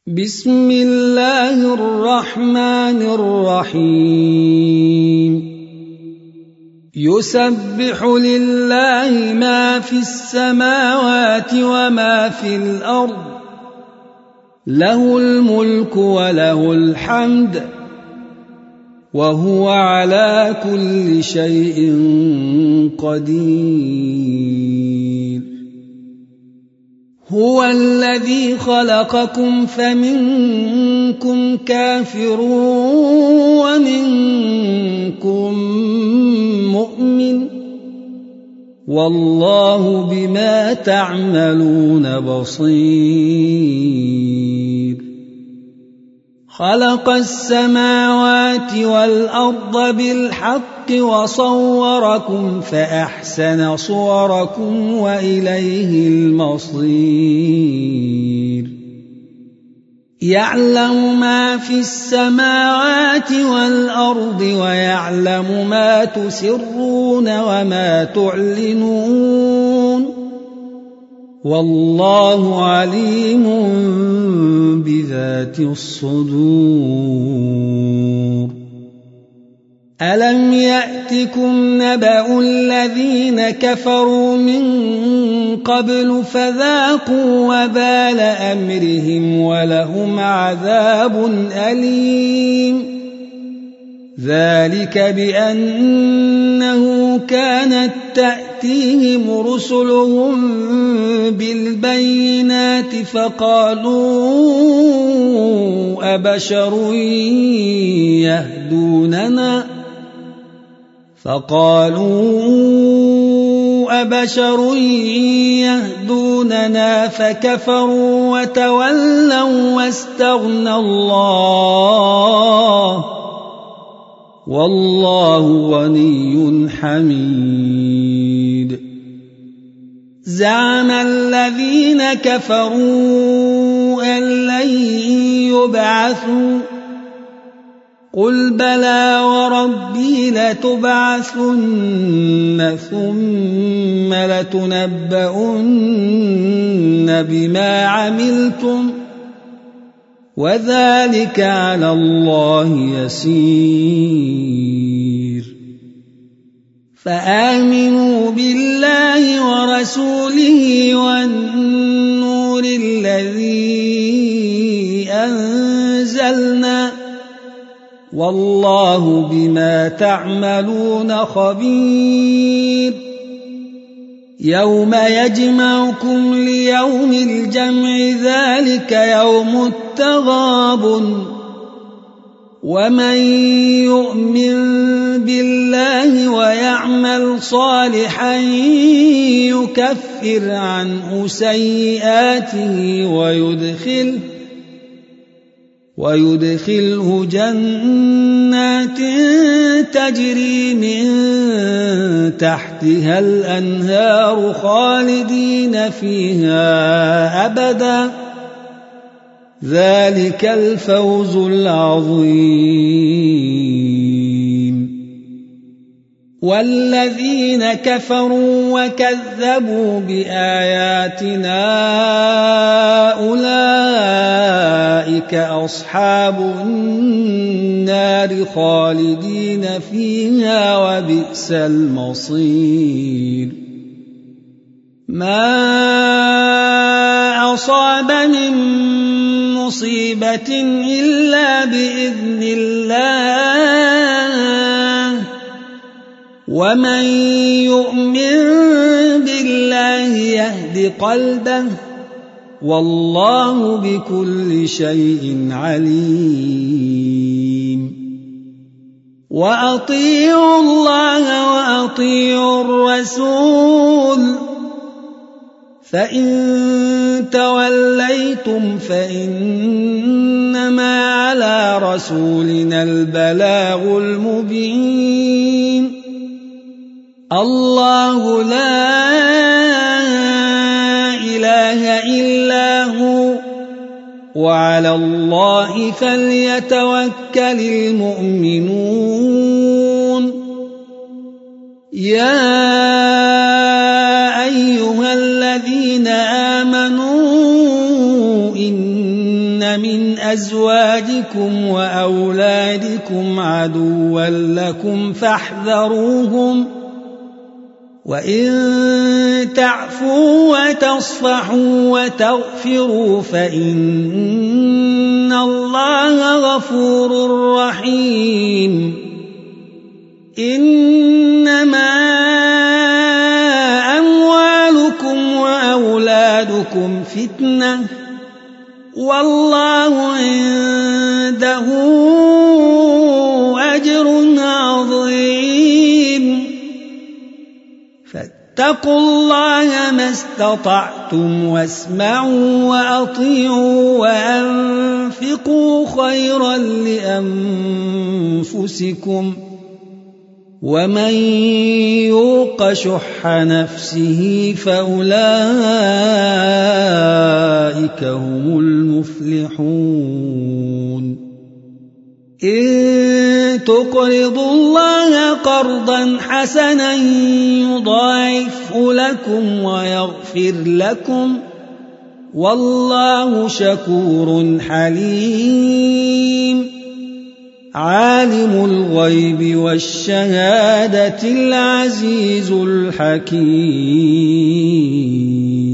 بسم الله الرحمن الرحيم يسبح لله ما في السماوات وما في الأرض له الملك وله الحمد وهو على كل شيء قدير هو الذي خلقكم فمنكم كافر ومنكم مؤمن والله بما تعملون بصير خلق السماوات والأرض بالحق وصوركم فأحسن صوركم وإليه المصير يعلم ما في السماوات والأرض ويعلم ما تسرون وما تعلنون والله عليم بذات الصدور ألم يأتكم نبأ الذين كفروا من قبل فذاقوا وبال أمرهم ولهم عذاب أليم ذلك بأنه كانت تأتيهم رسلهم بالبينات فقالوا أبشر يهدوننا فكفروا وتولوا واستغنى الله والله غني حميد زعم الذين كفروا أن لن يبعثوا قل بلى وربي لتبعثن ثم لتنبؤن بما عملتم وذلك على الله يسير فآمنوا بالله ورسوله والنور الذي أنزلنا والله بما تعملون خبير يوم يجمعكم ليوم الجمع ذلك يوم التغابن ومن يؤمن بالله ويعمل صالحا يكفر عنه سيئاته ويدخله جنات تجري من تحتها الأنهار خالدين فيها أبدا ذلك الفوز العظيم والذين كفروا وكذبوا بآياتنا أولئك أصحاب النار خالدين فيها وبئس المصير ما أصاب من مصيبة إلا بإذن الله ومن يؤمن بالله يهد قلبه والله بكل شيء عليم وأطيعوا الله وأطيعوا الرسول فإن توليتم فإنما على رسولنا البلاغ المبين الله لا إله إلا هو وعلى الله فليتوكل المؤمنون يا أيها الذين آمنوا من أزواجكم وأولادكم عدوا لكم فاحذروهم وإن تعفوا وتصفحوا وتغفروا فإن الله غفور رحيم إنما أموالكم وأولادكم فتنة والله عنده أجر عظيم فاتقوا الله ما استطعتم واسمعوا وأطيعوا وأنفقوا خيرا لأنفسكم ومن يوق شح نفسه فأولئك هم المفلحون إن تقرضوا الله قرضا حسنا يضاعفه لكم ويغفر لكم والله شكور حليم عالم الغيب والشهادة العزيز الحكيم